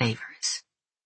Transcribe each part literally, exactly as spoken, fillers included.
favors.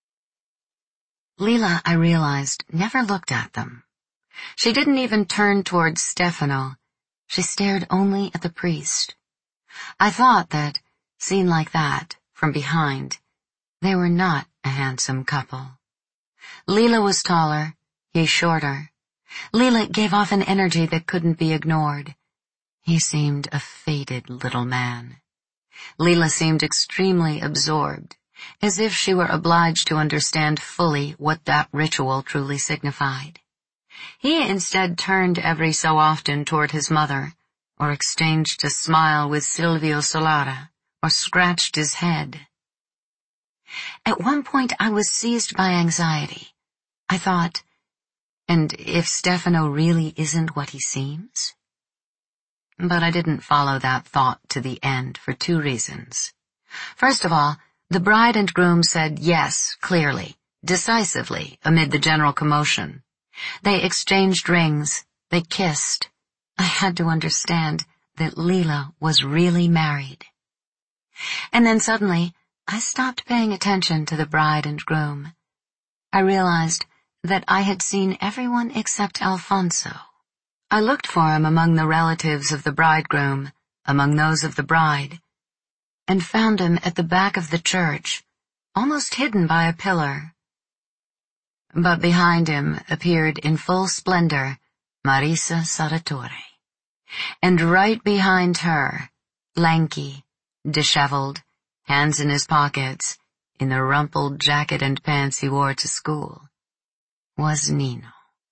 Lila, I realized, never looked at them. She didn't even turn towards Stefano. She stared only at the priest. I thought that, seen like that, from behind, they were not a handsome couple. Lila was taller, he shorter. Lila gave off an energy that couldn't be ignored. He seemed a faded little man. Lila seemed extremely absorbed, as if she were obliged to understand fully what that ritual truly signified. He instead turned every so often toward his mother, or exchanged a smile with Silvio Solara, or scratched his head. At one point I was seized by anxiety. I thought, and if Stefano really isn't what he seems? But I didn't follow that thought to the end for two reasons. First of all, the bride and groom said yes, clearly, decisively, amid the general commotion. They exchanged rings, they kissed. I had to understand that Lila was really married. And then suddenly, I stopped paying attention to the bride and groom. I realized that I had seen everyone except Alfonso. I looked for him among the relatives of the bridegroom, among those of the bride, and found him at the back of the church, almost hidden by a pillar. But behind him appeared in full splendor Marisa Sarratore, and right behind her, lanky, disheveled, hands in his pockets, in the rumpled jacket and pants he wore to school, was Nino.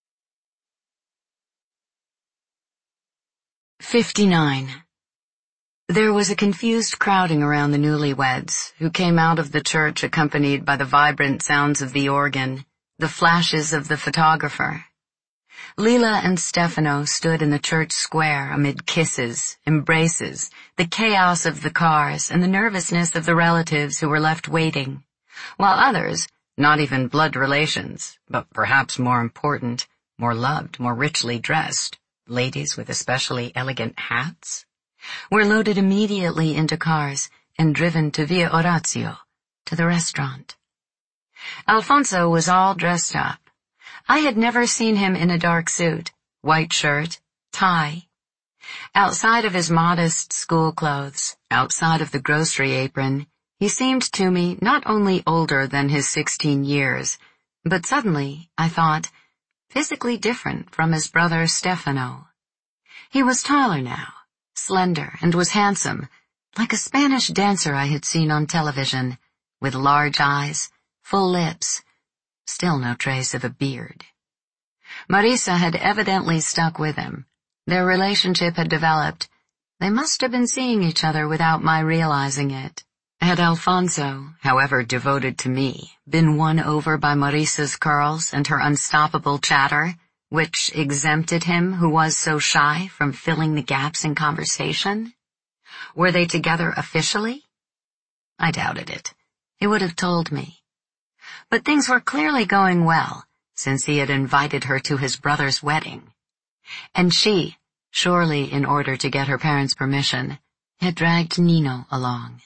fifty-nine. There was a confused crowding around the newlyweds, who came out of the church accompanied by the vibrant sounds of the organ, the flashes of the photographer. Lila and Stefano stood in the church square amid kisses, embraces, the chaos of the cars, and the nervousness of the relatives who were left waiting, while others, not even blood relations, but perhaps more important, more loved, more richly dressed, ladies with especially elegant hats, were loaded immediately into cars and driven to Via Orazio, to the restaurant. Alfonso was all dressed up. I had never seen him in a dark suit, white shirt, tie. Outside of his modest school clothes, outside of the grocery apron, he seemed to me not only older than his sixteen years, but suddenly, I thought, physically different from his brother Stefano. He was taller now, slender, and was handsome, like a Spanish dancer I had seen on television, with large eyes, full lips, still no trace of a beard. Marisa had evidently stuck with him. Their relationship had developed. They must have been seeing each other without my realizing it. Had Alfonso, however devoted to me, been won over by Marisa's curls and her unstoppable chatter, which exempted him, who was so shy, from filling the gaps in conversation? Were they together officially? I doubted it. He would have told me. But things were clearly going well, since he had invited her to his brother's wedding. And she, surely in order to get her parents' permission, had dragged Nino along.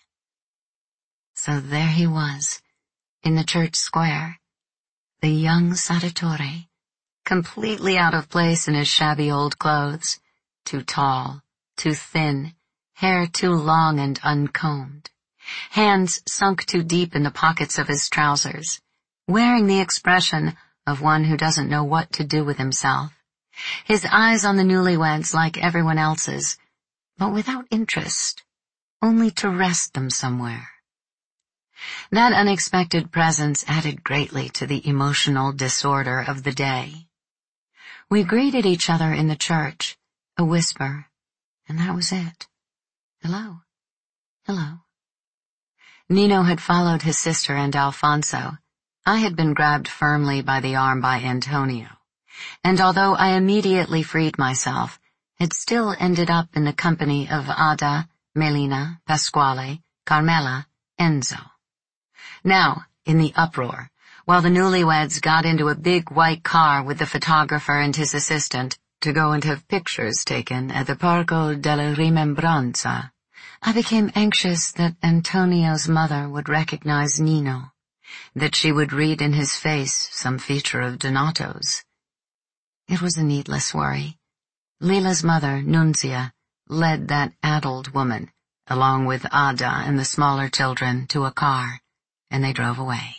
So there he was, in the church square, the young Sarratore, completely out of place in his shabby old clothes, too tall, too thin, hair too long and uncombed, hands sunk too deep in the pockets of his trousers, wearing the expression of one who doesn't know what to do with himself, his eyes on the newlyweds like everyone else's, but without interest, only to rest them somewhere. That unexpected presence added greatly to the emotional disorder of the day. We greeted each other in the church, a whisper, and that was it. Hello. Hello. Nino had followed his sister and Alfonso. I had been grabbed firmly by the arm by Antonio, and although I immediately freed myself, had still ended up in the company of Ada, Melina, Pasquale, Carmela, Enzo. Now, in the uproar, while the newlyweds got into a big white car with the photographer and his assistant to go and have pictures taken at the Parco della Rimembranza, I became anxious that Antonio's mother would recognize Nino, that she would read in his face some feature of Donato's. It was a needless worry. Lila's mother, Nunzia, led that addled woman, along with Ada and the smaller children, to a car, and they drove away.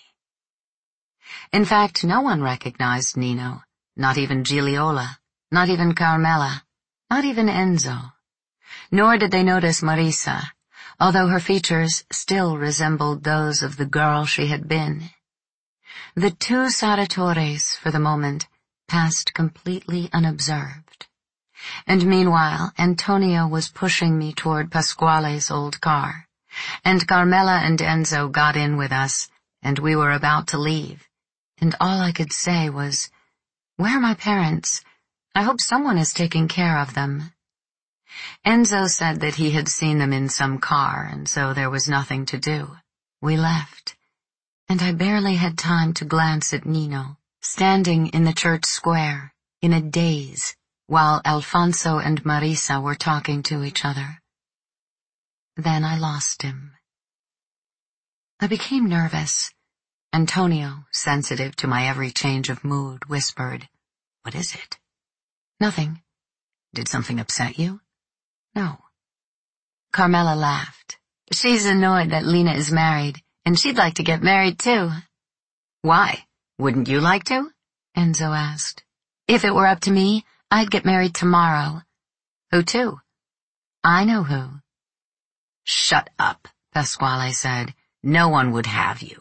In fact, no one recognized Nino, not even Gigliola, not even Carmela, not even Enzo. Nor did they notice Marisa, although her features still resembled those of the girl she had been. The two Sarratores, for the moment, passed completely unobserved. And meanwhile, Antonio was pushing me toward Pasquale's old car, and Carmela and Enzo got in with us, and we were about to leave, and all I could say was, "Where are my parents? I hope someone is taking care of them." Enzo said that he had seen them in some car, and so there was nothing to do. We left, and I barely had time to glance at Nino, standing in the church square, in a daze, while Alfonso and Marisa were talking to each other. Then I lost him. I became nervous. Antonio, sensitive to my every change of mood, whispered, "What is it?" "Nothing." "Did something upset you?" "No." Carmela laughed. "She's annoyed that Lena is married, and she'd like to get married too." "Why? Wouldn't you like to?" Enzo asked. "If it were up to me, I'd get married tomorrow." "Who to?" "I know who." "Shut up," Pasquale said. "No one would have you."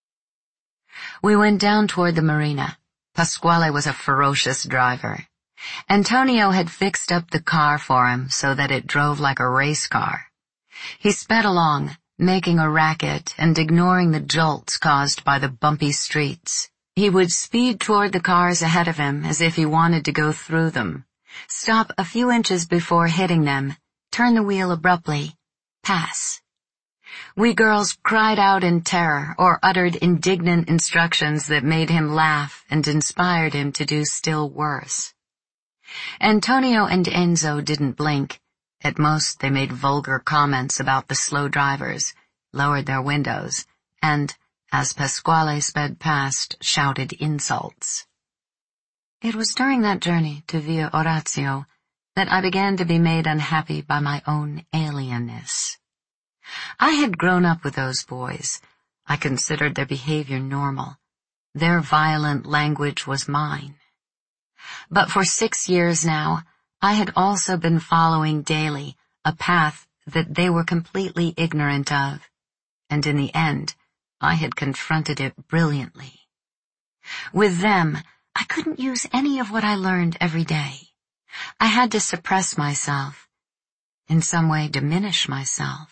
We went down toward the marina. Pasquale was a ferocious driver. Antonio had fixed up the car for him so that it drove like a race car. He sped along, making a racket and ignoring the jolts caused by the bumpy streets. He would speed toward the cars ahead of him as if he wanted to go through them, stop a few inches before hitting them, turn the wheel abruptly, pass. We girls cried out in terror or uttered indignant instructions that made him laugh and inspired him to do still worse. Antonio and Enzo didn't blink. At most, they made vulgar comments about the slow drivers, lowered their windows, and, as Pasquale sped past, shouted insults. It was during that journey to Via Orazio that I began to be made unhappy by my own alienness. I had grown up with those boys. I considered their behavior normal. Their violent language was mine. But for six years now, I had also been following daily a path that they were completely ignorant of, and in the end, I had confronted it brilliantly. With them, I couldn't use any of what I learned every day. I had to suppress myself, in some way diminish myself.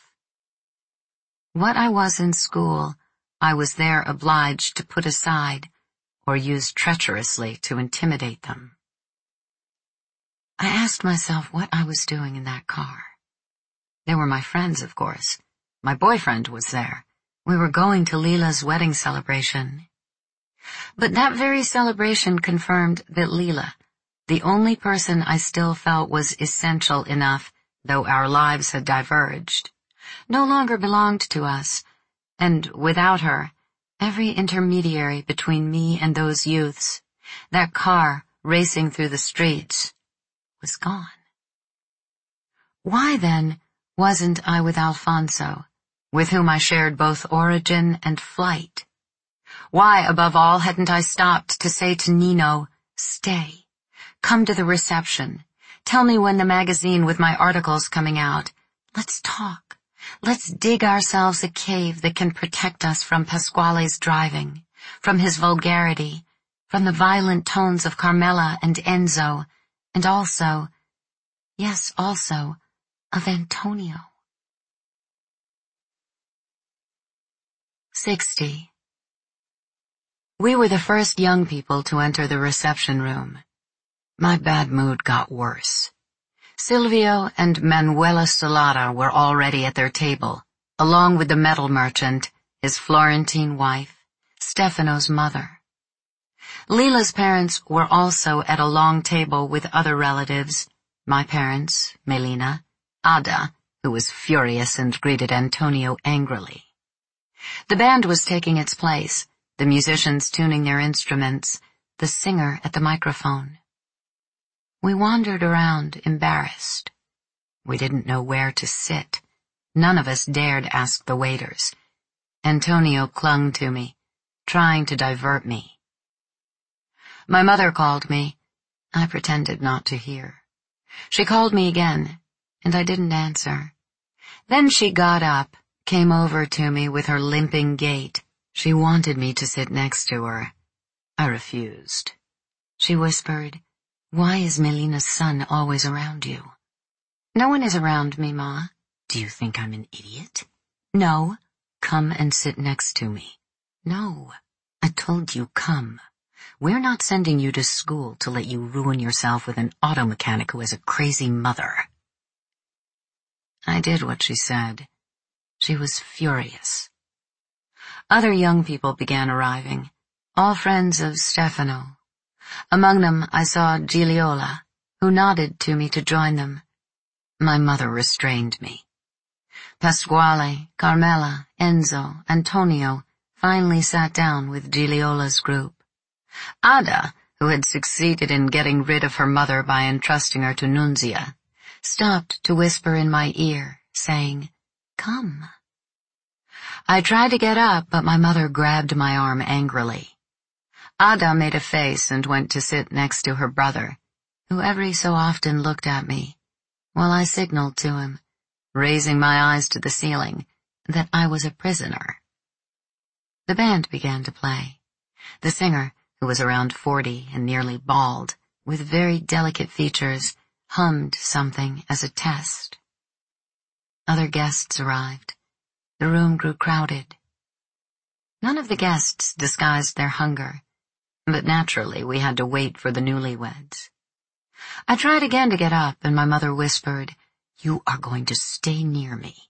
What I was in school, I was there obliged to put aside, or use treacherously to intimidate them. I asked myself what I was doing in that car. They were my friends, of course. My boyfriend was there. We were going to Lila's wedding celebration. But that very celebration confirmed that Lila, the only person I still felt was essential enough, though our lives had diverged, no longer belonged to us, and without her, every intermediary between me and those youths, that car racing through the streets, was gone. Why, then, wasn't I with Alfonso, with whom I shared both origin and flight? Why, above all, hadn't I stopped to say to Nino, "Stay, come to the reception, tell me when the magazine with my article's coming out, let's talk, let's dig ourselves a cave that can protect us from Pasquale's driving, from his vulgarity, from the violent tones of Carmela and Enzo, and also, yes, also, of Antonio." Sixty. We were the first young people to enter the reception room. My bad mood got worse. Silvio and Manuela Solata were already at their table, along with the metal merchant, his Florentine wife, Stefano's mother. Lila's parents were also at a long table with other relatives, my parents, Melina, Ada, who was furious and greeted Antonio angrily. The band was taking its place, the musicians tuning their instruments, the singer at the microphone. We wandered around, embarrassed. We didn't know where to sit. None of us dared ask the waiters. Antonio clung to me, trying to divert me. My mother called me. I pretended not to hear. She called me again, and I didn't answer. Then she got up, came over to me with her limping gait. She wanted me to sit next to her. I refused. She whispered, "Why is Melina's son always around you?" "No one is around me, Ma." "Do you think I'm an idiot?" "No." "Come and sit next to me." "No." "I told you come. We're not sending you to school to let you ruin yourself with an auto mechanic who has a crazy mother." I did what she said. She was furious. Other young people began arriving, all friends of Stefano. Among them I saw Gigliola, who nodded to me to join them. My mother restrained me. Pasquale, Carmela, Enzo, Antonio finally sat down with Gigliola's group. Ada, who had succeeded in getting rid of her mother by entrusting her to Nunzia, stopped to whisper in my ear, saying, "Come." I tried to get up, but my mother grabbed my arm angrily. Ada made a face and went to sit next to her brother, who every so often looked at me, while I signaled to him, raising my eyes to the ceiling, that I was a prisoner. The band began to play. The singer, who was around forty and nearly bald, with very delicate features, hummed something as a test. Other guests arrived. The room grew crowded. None of the guests disguised their hunger, but naturally we had to wait for the newlyweds. I tried again to get up, and my mother whispered, "You are going to stay near me."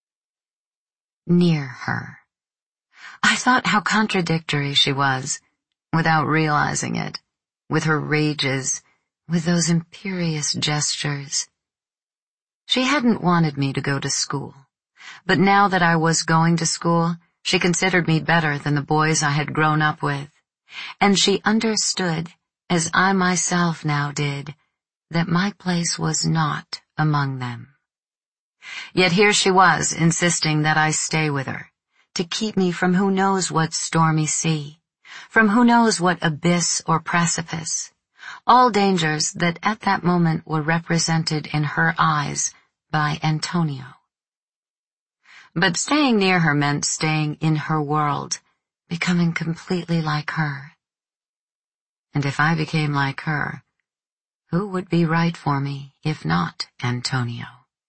Near her. I thought how contradictory she was, without realizing it, with her rages, with those imperious gestures. She hadn't wanted me to go to school, but now that I was going to school, she considered me better than the boys I had grown up with, and she understood, as I myself now did, that my place was not among them. Yet here she was, insisting that I stay with her, to keep me from who knows what stormy sea, from who knows what abyss or precipice, all dangers that at that moment were represented in her eyes by Antonio. But staying near her meant staying in her world, becoming completely like her. And if I became like her, who would be right for me if not Antonio?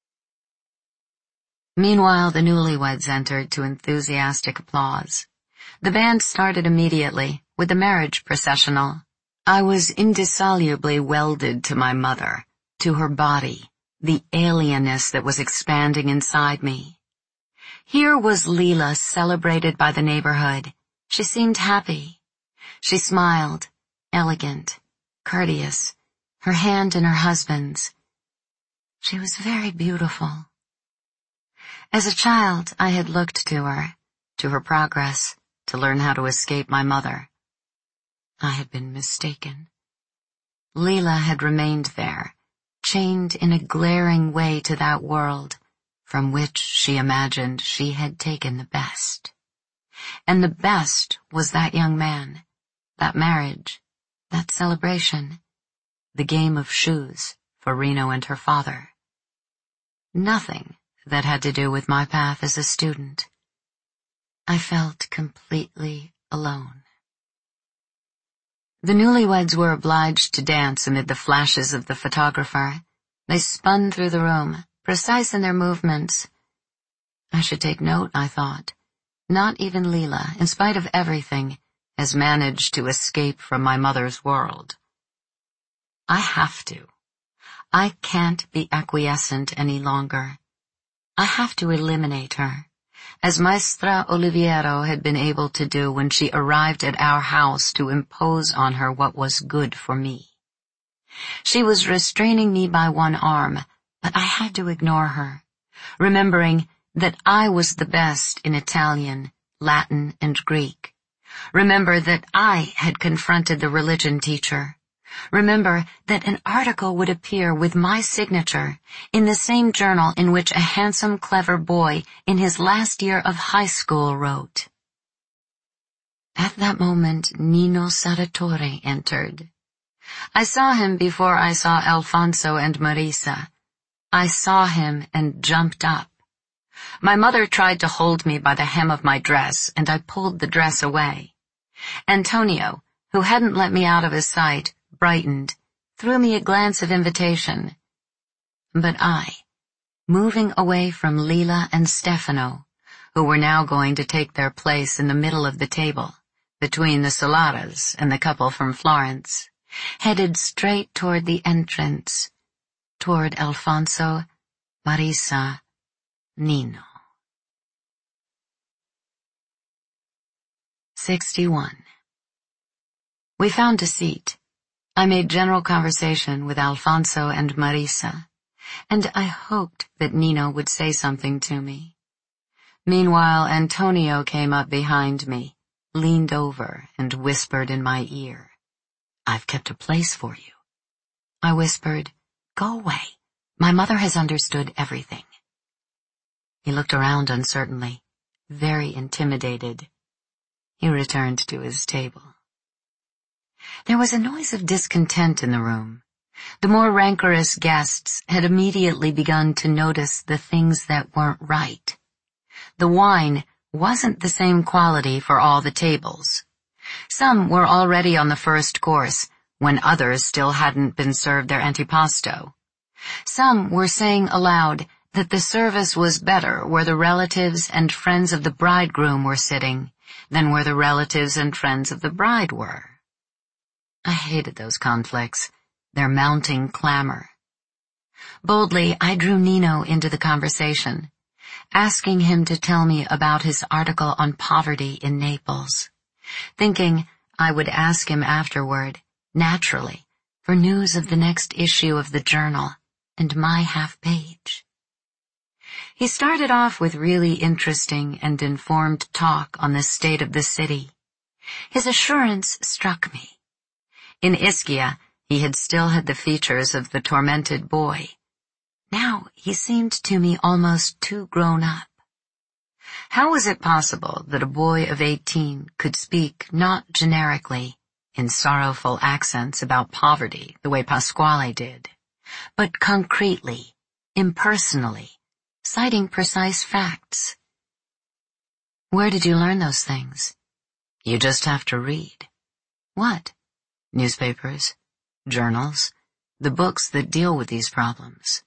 Meanwhile, the newlyweds entered to enthusiastic applause. The band started immediately with the marriage processional. I was indissolubly welded to my mother, to her body, the alienness that was expanding inside me. Here was Leila celebrated by the neighborhood. She seemed happy. She smiled, elegant, courteous, her hand in her husband's. She was very beautiful. As a child, I had looked to her, to her progress, to learn how to escape my mother. I had been mistaken. Leila had remained there, chained in a glaring way to that world, from which she imagined she had taken the best. And the best was that young man, that marriage, that celebration, the game of shoes for Reno and her father. Nothing that had to do with my path as a student. I felt completely alone. The newlyweds were obliged to dance amid the flashes of the photographer. They spun through the room, precise in their movements. I should take note, I thought. Not even Leila, in spite of everything, has managed to escape from my mother's world. I have to. I can't be acquiescent any longer. I have to eliminate her, as Maestra Oliviero had been able to do when she arrived at our house to impose on her what was good for me. She was restraining me by one arm, but I had to ignore her, remembering that I was the best in Italian, Latin, and Greek. Remember that I had confronted the religion teacher. Remember that an article would appear with my signature in the same journal in which a handsome, clever boy in his last year of high school wrote. At that moment, Nino Sarratore entered. I saw him before I saw Alfonso and Marisa. I saw him and jumped up. My mother tried to hold me by the hem of my dress, and I pulled the dress away. Antonio, who hadn't let me out of his sight, brightened, threw me a glance of invitation. But I, moving away from Lila and Stefano, who were now going to take their place in the middle of the table, between the Solaras and the couple from Florence, headed straight toward the entrance, toward Alfonso, Marisa, Nino. sixty-one. We found a seat. I made general conversation with Alfonso and Marisa, and I hoped that Nino would say something to me. Meanwhile, Antonio came up behind me, leaned over, and whispered in my ear, "I've kept a place for you." I whispered, "Go away. My mother has understood everything." He looked around uncertainly, very intimidated. He returned to his table. There was a noise of discontent in the room. The more rancorous guests had immediately begun to notice the things that weren't right. The wine wasn't the same quality for all the tables. Some were already on the first course, when others still hadn't been served their antipasto. Some were saying aloud that the service was better where the relatives and friends of the bridegroom were sitting than where the relatives and friends of the bride were. I hated those conflicts, their mounting clamor. Boldly, I drew Nino into the conversation, asking him to tell me about his article on poverty in Naples, thinking I would ask him afterward, naturally, for news of the next issue of the journal and my half-page. He started off with really interesting and informed talk on the state of the city. His assurance struck me. In Ischia, he had still had the features of the tormented boy. Now he seemed to me almost too grown up. How was it possible that a boy of eighteen could speak not generically, in sorrowful accents about poverty the way Pasquale did, but concretely, impersonally, citing precise facts? Where did you learn those things? You just have to read. What? Newspapers, journals, the books that deal with these problems.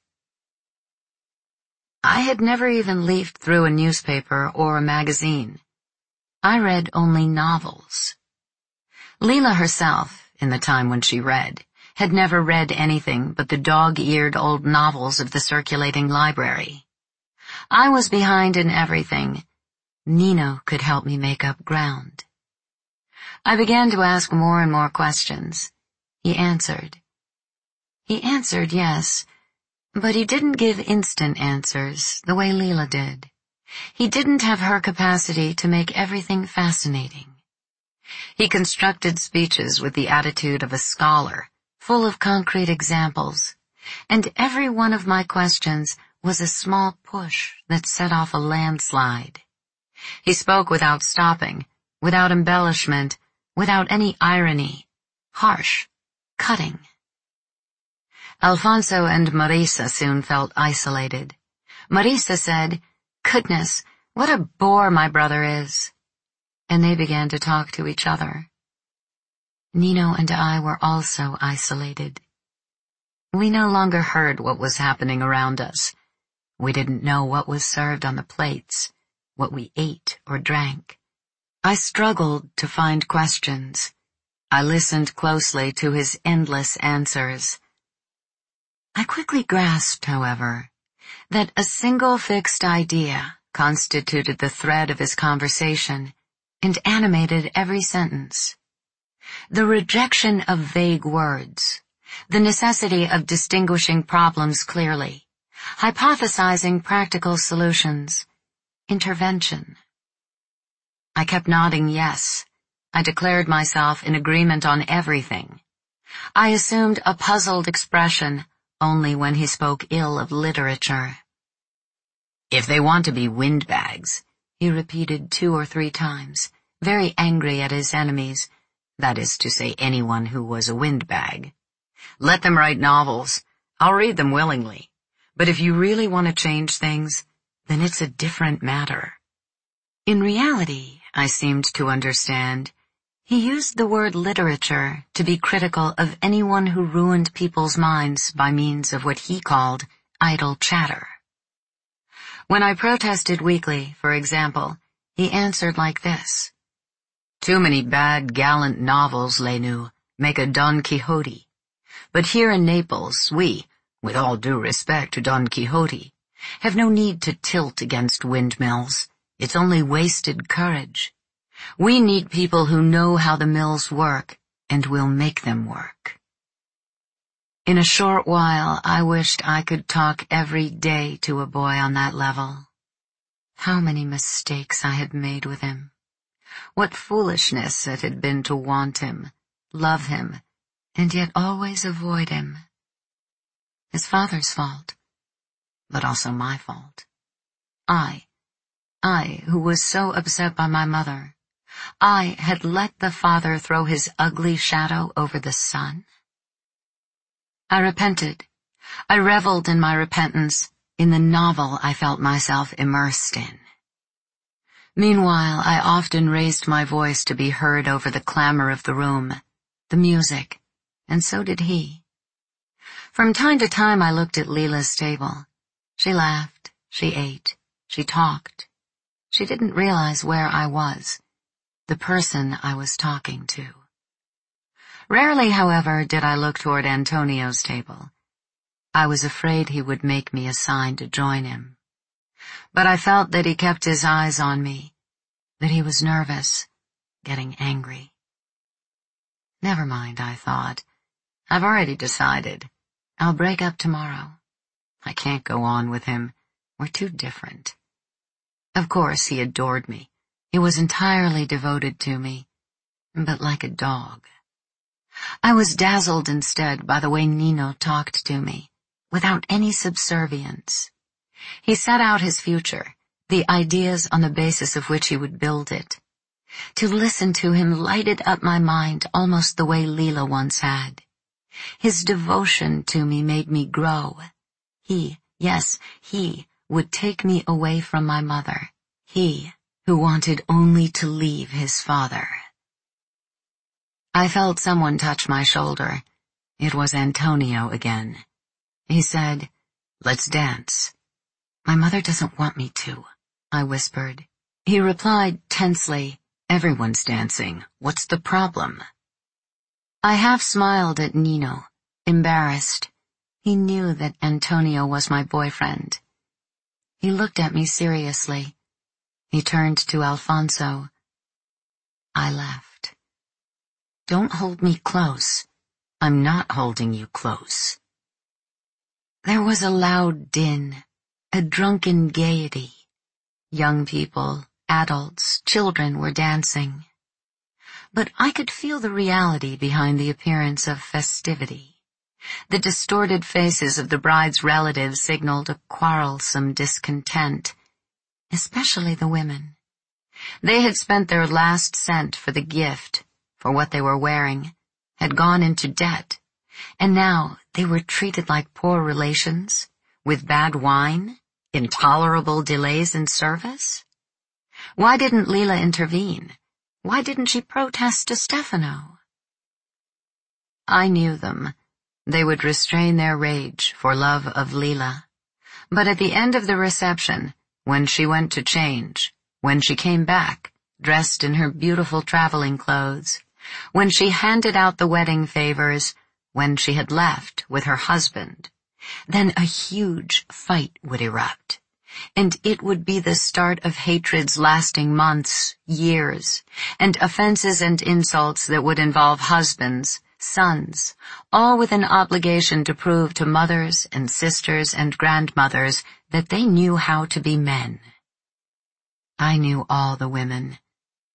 I had never even leafed through a newspaper or a magazine. I read only novels. Leela herself, in the time when she read, had never read anything but the dog-eared old novels of the circulating library. I was behind in everything. Nino could help me make up ground. I began to ask more and more questions. He answered. He answered, yes, but he didn't give instant answers the way Leela did. He didn't have her capacity to make everything fascinating. He constructed speeches with the attitude of a scholar, full of concrete examples, and every one of my questions was a small push that set off a landslide. He spoke without stopping, without embellishment, without any irony, harsh, cutting. Alfonso and Marisa soon felt isolated. Marisa said, "Goodness, what a bore my brother is." And they began to talk to each other. Nino and I were also isolated. We no longer heard what was happening around us. We didn't know what was served on the plates, what we ate or drank. I struggled to find questions. I listened closely to his endless answers. I quickly grasped, however, that a single fixed idea constituted the thread of his conversation and animated every sentence. The rejection of vague words, the necessity of distinguishing problems clearly, hypothesizing practical solutions, intervention. I kept nodding yes. I declared myself in agreement on everything. I assumed a puzzled expression only when he spoke ill of literature. If they want to be windbags, he repeated two or three times, very angry at his enemies, that is to say anyone who was a windbag. Let them write novels. I'll read them willingly. But if you really want to change things, then it's a different matter. In reality, I seemed to understand, he used the word literature to be critical of anyone who ruined people's minds by means of what he called idle chatter. When I protested weakly, for example, he answered like this. Too many bad, gallant novels, Lenu, make a Don Quixote. But here in Naples, we, with all due respect to Don Quixote, have no need to tilt against windmills. It's only wasted courage. We need people who know how the mills work and will make them work. In a short while, I wished I could talk every day to a boy on that level. How many mistakes I had made with him. What foolishness it had been to want him, love him, and yet always avoid him. His father's fault, but also my fault. I, I, who was so upset by my mother, I had let the father throw his ugly shadow over the son. I repented. I reveled in my repentance, in the novel I felt myself immersed in. Meanwhile, I often raised my voice to be heard over the clamor of the room, the music, and so did he. From time to time I looked at Leela's table. She laughed, she ate, she talked. She didn't realize where I was, the person I was talking to. Rarely, however, did I look toward Antonio's table. I was afraid he would make me a sign to join him. But I felt that he kept his eyes on me, that he was nervous, getting angry. Never mind, I thought. I've already decided. I'll break up tomorrow. I can't go on with him. We're too different. Of course, he adored me. He was entirely devoted to me, but like a dog. I was dazzled instead by the way Nino talked to me, without any subservience. He set out his future, the ideas on the basis of which he would build it. To listen to him lighted up my mind almost the way Leela once had. His devotion to me made me grow. He, yes, he, would take me away from my mother. He, who wanted only to leave his father. I felt someone touch my shoulder. It was Antonio again. He said, "Let's dance." "My mother doesn't want me to," I whispered. He replied tensely, "Everyone's dancing. What's the problem?" I half smiled at Nino, embarrassed. He knew that Antonio was my boyfriend. He looked at me seriously. He turned to Alfonso. I laughed. "Don't hold me close. I'm not holding you close." There was a loud din, a drunken gaiety. Young people, adults, children were dancing. But I could feel the reality behind the appearance of festivity. The distorted faces of the bride's relatives signaled a quarrelsome discontent, especially the women. They had spent their last cent for the gift, for what they were wearing, had gone into debt, and now they were treated like poor relations, with bad wine, intolerable delays in service. Why didn't Leela intervene? Why didn't she protest to Stefano? I knew them. They would restrain their rage for love of Leela. But at the end of the reception, when she went to change, when she came back, dressed in her beautiful traveling clothes, when she handed out the wedding favors, when she had left with her husband, then a huge fight would erupt, and it would be the start of hatreds lasting months, years, and offenses and insults that would involve husbands, sons, all with an obligation to prove to mothers and sisters and grandmothers that they knew how to be men. I knew all the women.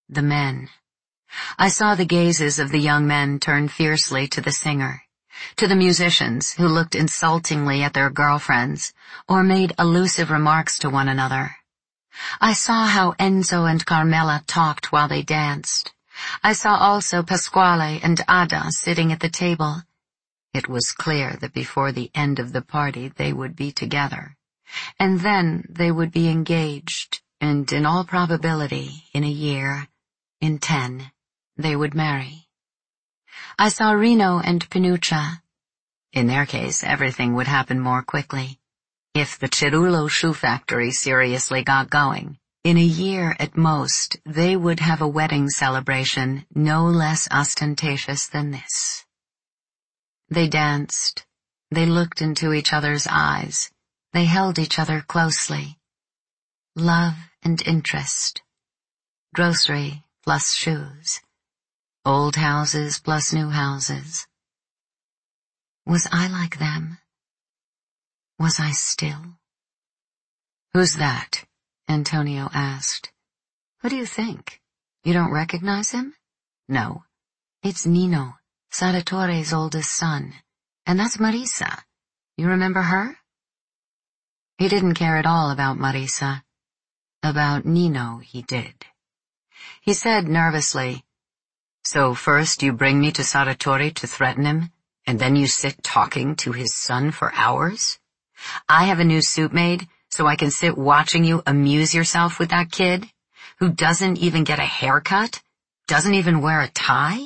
the men. I saw the gazes of the young men turn fiercely to the singer, to the musicians who looked insultingly at their girlfriends or made allusive remarks to one another. I saw how Enzo and Carmela talked while they danced. I saw also Pasquale and Ada sitting at the table. It was clear that before the end of the party they would be together, and then they would be engaged, and in all probability, in a year, in ten, they would marry. I saw Reno and Pinuccia. In their case, everything would happen more quickly. If the Cerullo shoe factory seriously got going, in a year at most, they would have a wedding celebration no less ostentatious than this. They danced. They looked into each other's eyes. They held each other closely. Love and interest. Grocery plus shoes. Old houses plus new houses. Was I like them? Was I still? "Who's that?" Antonio asked. "Who do you think? You don't recognize him?" "No. It's Nino, Saratore's oldest son. And that's Marisa. You remember her?" He didn't care at all about Marisa. About Nino he did. He said nervously, "So first you bring me to Sarratore to threaten him, and then you sit talking to his son for hours? I have a new suit made, so I can sit watching you amuse yourself with that kid, who doesn't even get a haircut, doesn't even wear a tie?"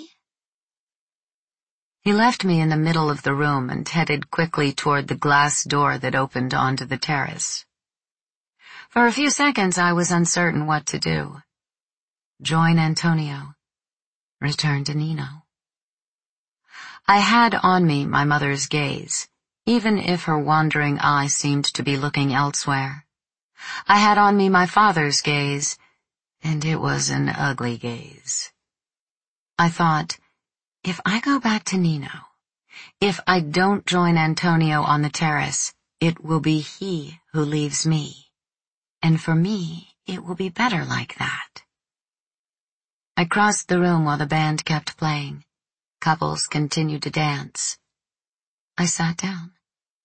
He left me in the middle of the room and headed quickly toward the glass door that opened onto the terrace. For a few seconds I was uncertain what to do. Join Antonio. Return to Nino. I had on me my mother's gaze, even if her wandering eye seemed to be looking elsewhere. I had on me my father's gaze, and it was an ugly gaze. I thought, if I go back to Nino, if I don't join Antonio on the terrace, it will be he who leaves me. And for me, it will be better like that. I crossed the room while the band kept playing. Couples continued to dance. I sat down.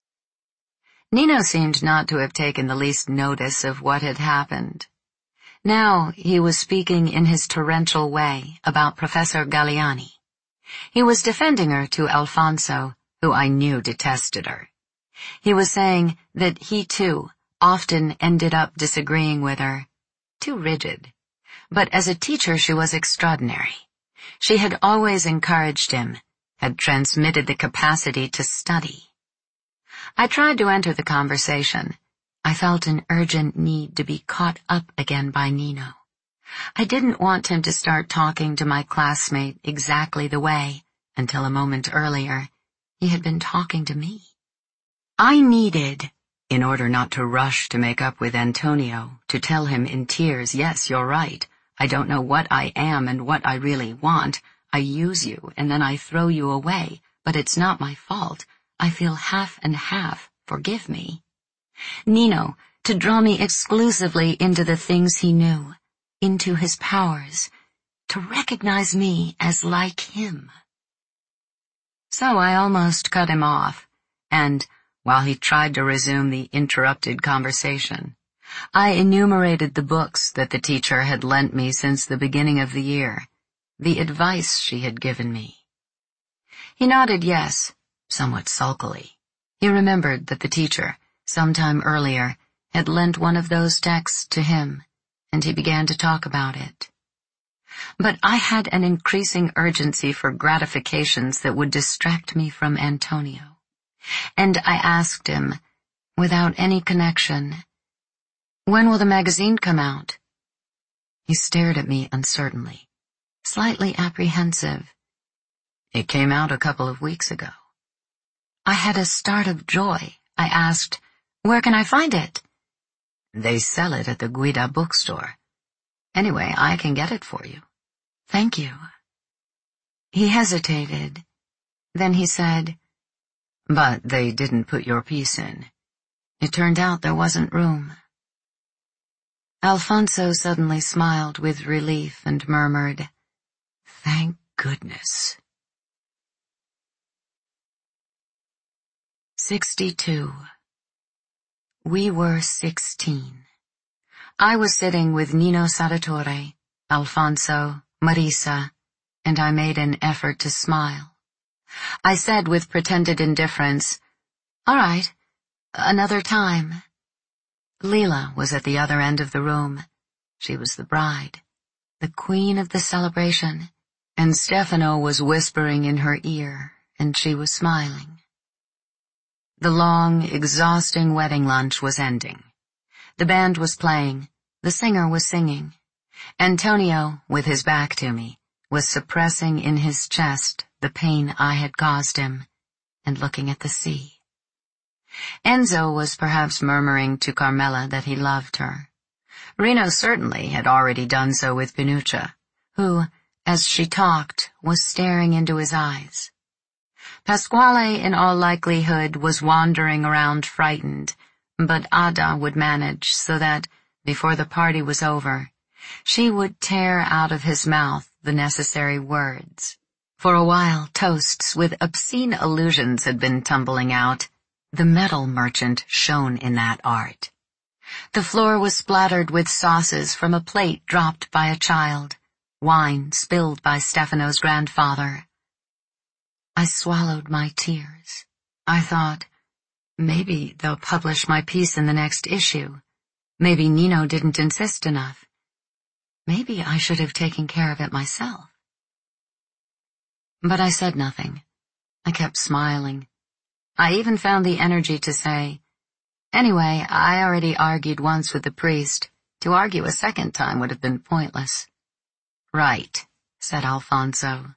Nino seemed not to have taken the least notice of what had happened. Now he was speaking in his torrential way about Professor Galliani. He was defending her to Alfonso, who I knew detested her. He was saying that he, too, often ended up disagreeing with her. Too rigid. But as a teacher she was extraordinary. She had always encouraged him, had transmitted the capacity to study. I tried to enter the conversation. I felt an urgent need to be caught up again by Nino. I didn't want him to start talking to my classmate exactly the way, until a moment earlier, he had been talking to me. I needed, in order not to rush to make up with Antonio, to tell him in tears, "Yes, you're right. I don't know what I am and what I really want. I use you and then I throw you away, but it's not my fault. I feel half and half. Forgive me." Nino, to draw me exclusively into the things he knew, into his powers, to recognize me as like him. So I almost cut him off, and, while he tried to resume the interrupted conversation, I enumerated the books that the teacher had lent me since the beginning of the year, the advice she had given me. He nodded yes, somewhat sulkily. He remembered that the teacher, some time earlier, had lent one of those texts to him, and he began to talk about it. But I had an increasing urgency for gratifications that would distract me from Antonio, and I asked him, without any connection, "When will the magazine come out?" He stared at me uncertainly, slightly apprehensive. "It came out a couple of weeks ago." I had a start of joy. I asked, "Where can I find it?" "They sell it at the Guida bookstore. Anyway, I can get it for you." "Thank you." He hesitated. Then he said, "But they didn't put your piece in. It turned out there wasn't room." Alfonso suddenly smiled with relief and murmured, "Thank goodness." Sixty-two. We were sixteen. I was sitting with Nino Sarratore, Alfonso, Marisa, and I made an effort to smile. I said with pretended indifference, "All right, another time." Leila was at the other end of the room. She was the bride, the queen of the celebration, and Stefano was whispering in her ear, and she was smiling. The long, exhausting wedding lunch was ending. The band was playing, the singer was singing. Antonio, with his back to me, was suppressing in his chest the pain I had caused him, and looking at the sea. Enzo was perhaps murmuring to Carmela that he loved her. Reno certainly had already done so with Pinuccia, who, as she talked, was staring into his eyes. Pasquale, in all likelihood, was wandering around frightened, but Ada would manage so that, before the party was over, she would tear out of his mouth the necessary words. For a while, toasts with obscene allusions had been tumbling out. The metal merchant shone in that art. The floor was splattered with sauces from a plate dropped by a child, wine spilled by Stefano's grandfather. I swallowed my tears. I thought, maybe they'll publish my piece in the next issue. Maybe Nino didn't insist enough. Maybe I should have taken care of it myself. But I said nothing. I kept smiling. I even found the energy to say, "Anyway, I already argued once with the priest. To argue a second time would have been pointless." "Right," said Alfonso.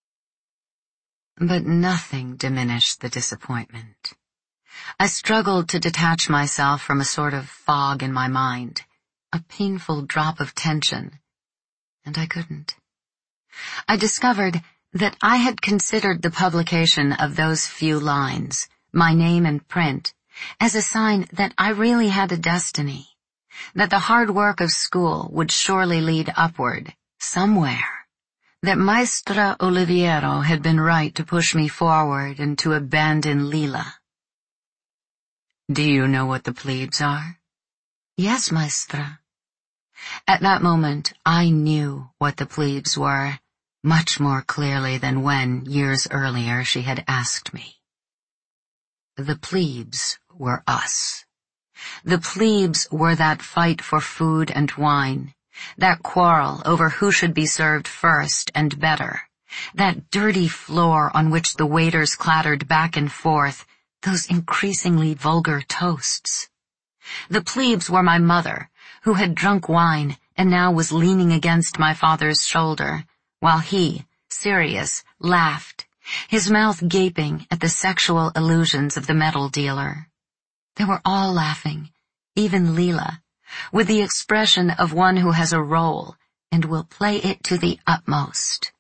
But nothing diminished the disappointment. I struggled to detach myself from a sort of fog in my mind, a painful drop of tension, and I couldn't. I discovered that I had considered the publication of those few lines, my name in print, as a sign that I really had a destiny, that the hard work of school would surely lead upward, somewhere, that Maestra Oliviero had been right to push me forward and to abandon Leila. "Do you know what the plebes are?" "Yes, Maestra." At that moment, I knew what the plebes were, much more clearly than when, years earlier, she had asked me. The plebes were us. The plebes were that fight for food and wine, that quarrel over who should be served first and better, that dirty floor on which the waiters clattered back and forth, those increasingly vulgar toasts. The plebes were my mother, who had drunk wine and now was leaning against my father's shoulder, while he, serious, laughed, his mouth gaping at the sexual illusions of the metal dealer. They were all laughing, even Leila, with the expression of one who has a role and will play it to the utmost.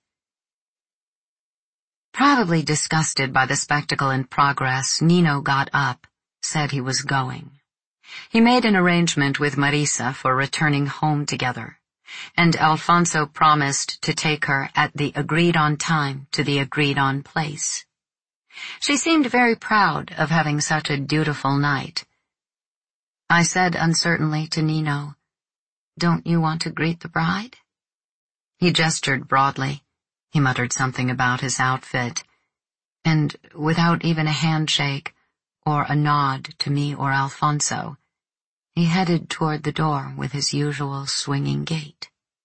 Probably disgusted by the spectacle in progress, Nino got up, said he was going. He made an arrangement with Marisa for returning home together, and Alfonso promised to take her at the agreed-on time to the agreed-on place. She seemed very proud of having such a dutiful night. I said uncertainly to Nino, "Don't you want to greet the bride?" He gestured broadly. He muttered something about his outfit, and without even a handshake or a nod to me or Alfonso, he headed toward the door with his usual swinging gait.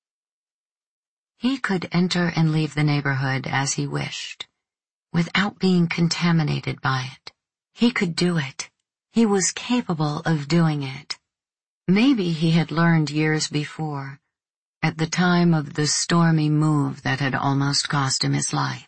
He could enter and leave the neighborhood as he wished, without being contaminated by it. He could do it. He was capable of doing it. Maybe he had learned years before, at the time of the stormy move that had almost cost him his life.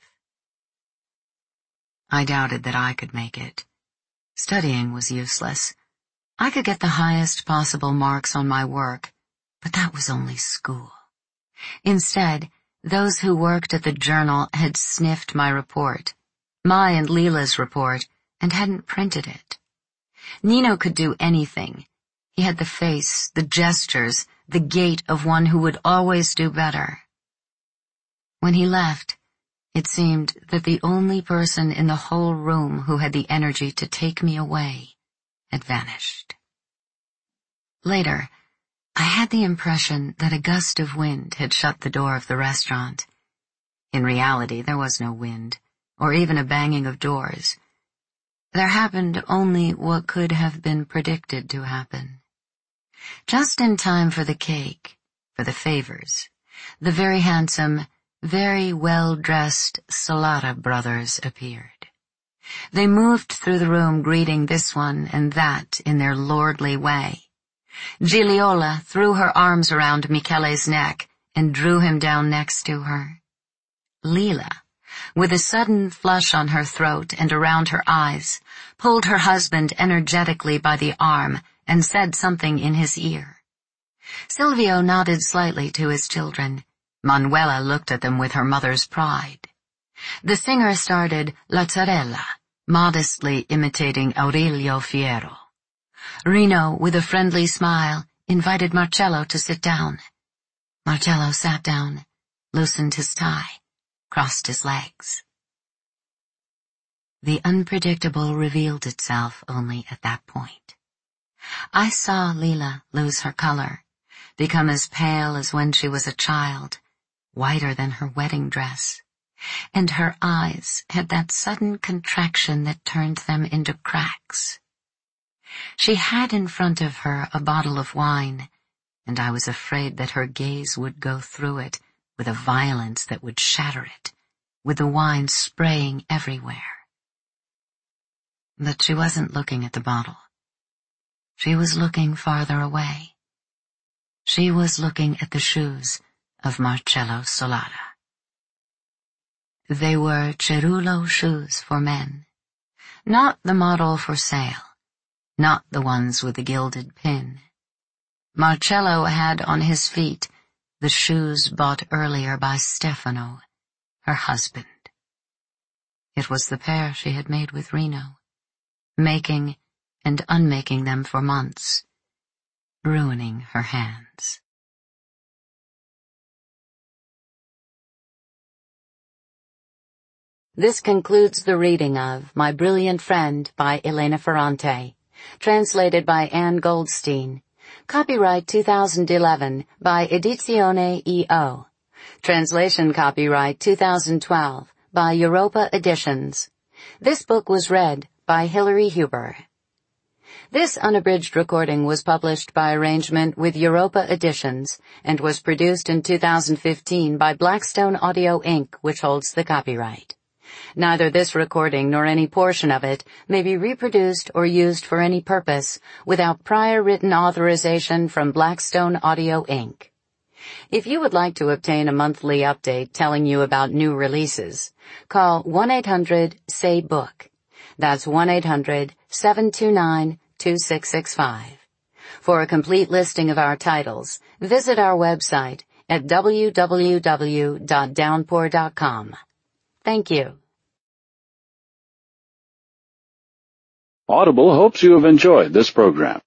I doubted that I could make it. Studying was useless. I could get the highest possible marks on my work, but that was only school. Instead, those who worked at the journal had sniffed my report, my and Leila's report, and hadn't printed it. Nino could do anything. He had the face, the gestures, the gait of one who would always do better. When he left, it seemed that the only person in the whole room who had the energy to take me away had vanished. Later, I had the impression that a gust of wind had shut the door of the restaurant. In reality, there was no wind, or even a banging of doors. There happened only what could have been predicted to happen. Just in time for the cake, for the favors, the very handsome, very well-dressed Solata brothers appeared. They moved through the room greeting this one and that in their lordly way. Gigliola threw her arms around Michele's neck and drew him down next to her. Lila, with a sudden flush on her throat and around her eyes, pulled her husband energetically by the arm and said something in his ear. Silvio nodded slightly to his children. Manuela looked at them with her mother's pride. The singer started Lazzarella, modestly imitating Aurelio Fiero. Rino, with a friendly smile, invited Marcello to sit down. Marcello sat down, loosened his tie, crossed his legs. The unpredictable revealed itself only at that point. I saw Lila lose her color, become as pale as when she was a child, whiter than her wedding dress, and her eyes had that sudden contraction that turned them into cracks. She had in front of her a bottle of wine, and I was afraid that her gaze would go through it with a violence that would shatter it, with the wine spraying everywhere. But she wasn't looking at the bottle. She was looking farther away. She was looking at the shoes of Marcello Solata. They were Cerullo shoes for men, not the model for sale, not the ones with the gilded pin. Marcello had on his feet the shoes bought earlier by Stefano, her husband. It was the pair she had made with Rino, making and unmaking them for months, ruining her hands. This concludes the reading of My Brilliant Friend by Elena Ferrante, translated by Anne Goldstein. Copyright two thousand eleven by Edizione E O. Translation copyright two thousand twelve by Europa Editions. This book was read by Hilary Huber. This unabridged recording was published by arrangement with Europa Editions and was produced in two thousand fifteen by Blackstone Audio Incorporated, which holds the copyright. Neither this recording nor any portion of it may be reproduced or used for any purpose without prior written authorization from Blackstone Audio Incorporated. If you would like to obtain a monthly update telling you about new releases, call one eight hundred S A Y BOOK. That's one eight hundred seven two nine two six six five. For a complete listing of our titles, visit our website at w w w dot downpour dot com. Thank you. Audible hopes you have enjoyed this program.